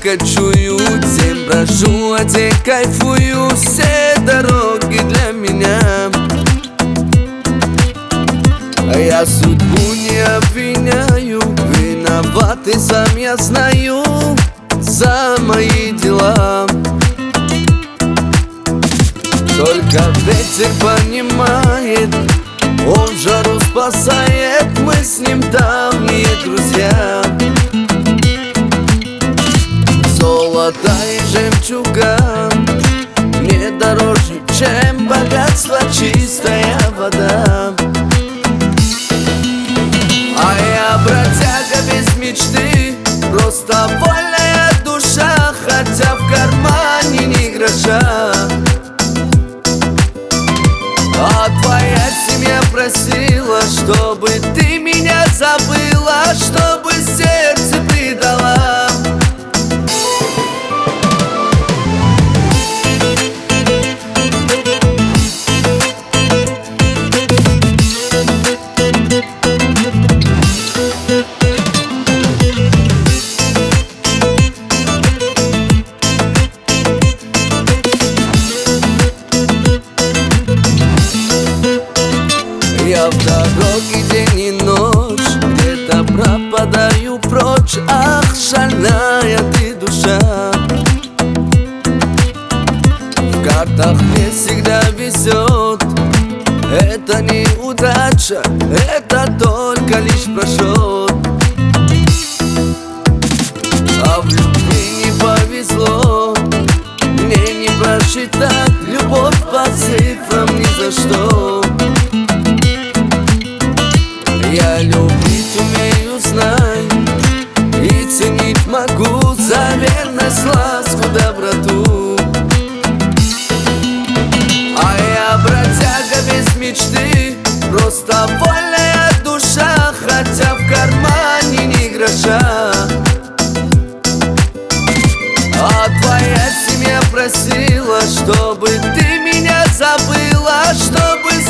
кочую, день брожу, а день кайфую. Все дороги для меня. А я судьбу не обвиняю, виноват и сам я знаю за мои дела. Только ветер понимает, он жару спасает, мы с ним давние друзья. Золото и жемчуга мне дороже, чем богатство, чистая вода. А я бродяга без мечты, просто вольная душа, хотя в кармане ни гроша. А твоя семья просила, чтобы ты меня забыла, чтобы сердце предала. Я в дороге день и ночь, где-то пропадаю прочь. Ах, шальная ты душа. В картах мне всегда везет, это не удача, это только лишь просчет. А в любви не повезло, мне не просчитать любовь по цифрам ни за что. Я любить умею, знай, и ценить могу за верность, ласку, доброту. А я бродяга без мечты, просто вольная душа, хотя в кармане ни гроша. А твоя семья просила, чтобы ты меня забыла, чтобы